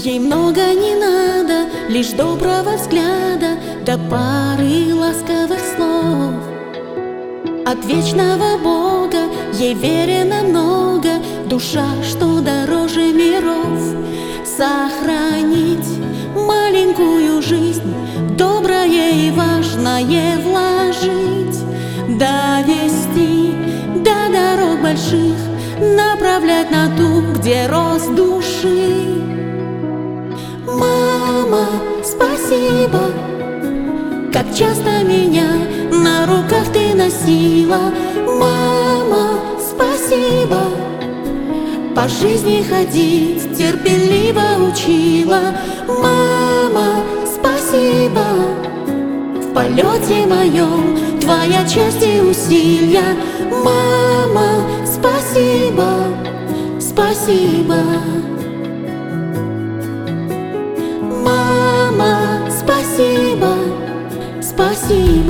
Ей много не надо, лишь доброго взгляда, до пары ласковых слов. От вечного Бога ей верено много, душа, что дороже миров. Сохранить маленькую жизнь, доброе и важное вложить, довести до дорог больших, направлять на ту, где рост души. Мама, спасибо, как часто меня на руках ты носила. Мама, спасибо, по жизни ходить терпеливо учила. Мама, спасибо, в полете моем твоя часть и усилия. Мама, спасибо, спасибо. Мама, спасибо, спасибо.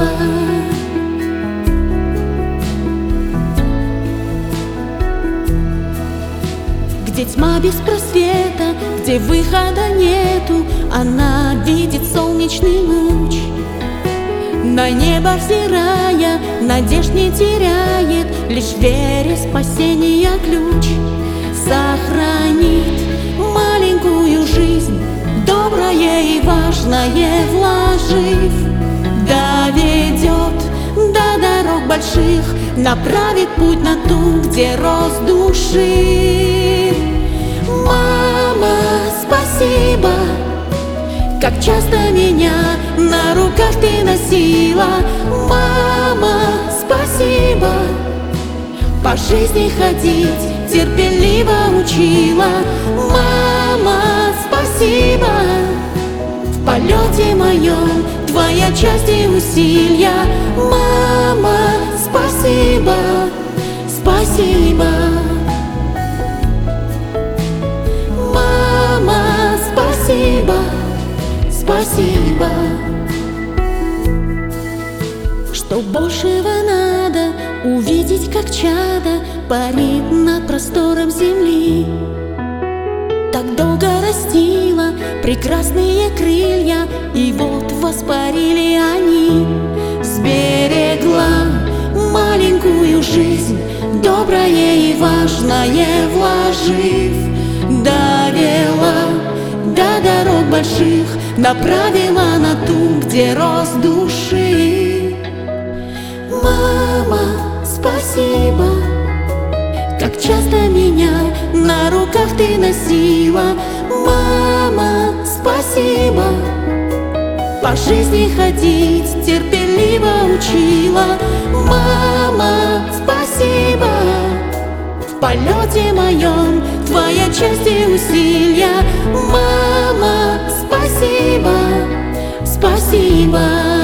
Где тьма без просвета, где выхода нету, она видит солнечный луч. На небо взирая, надежд не теряет, лишь вере спасения ключ. Сохранит маленькую жизнь, доброе и важное вложив, доведет до дорог больших, направит путь на ту, где рост души. Мама, спасибо, как часто меня на руках ты носила. Мама, спасибо, по жизни ходить терпеливо учила. Мама, спасибо, в полете моем твоя часть и усилия. Мама, спасибо, спасибо. Мама, спасибо, спасибо. Что большего надо, увидеть, как чадо парит над простором земли. Так долго растила прекрасные крылья, и вот воспарили они. Сберегла маленькую жизнь, доброе и важное вложив, довела до дорог больших, направила на ту, где рост души. Мама, спасибо, как часто меня на руках ты носила. Мама, спасибо, по жизни ходить терпеливо учила. Мама, спасибо, в полете моем твоя часть и усилия. Мама, спасибо, спасибо.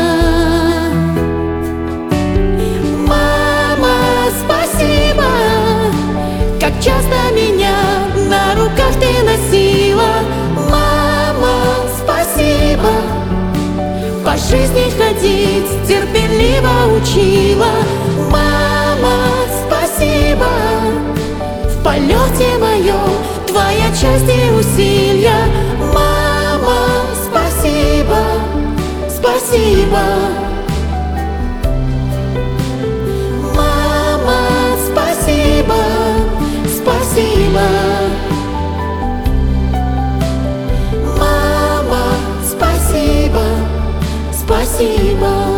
Мама, спасибо, как часто меня на руках ты носила. Мама, спасибо, по жизни ходить терпеливо учила. Мама, спасибо, в полете моем твоя часть и усилия. Мама, спасибо, спасибо. Мама, спасибо, спасибо. Мама, спасибо, спасибо.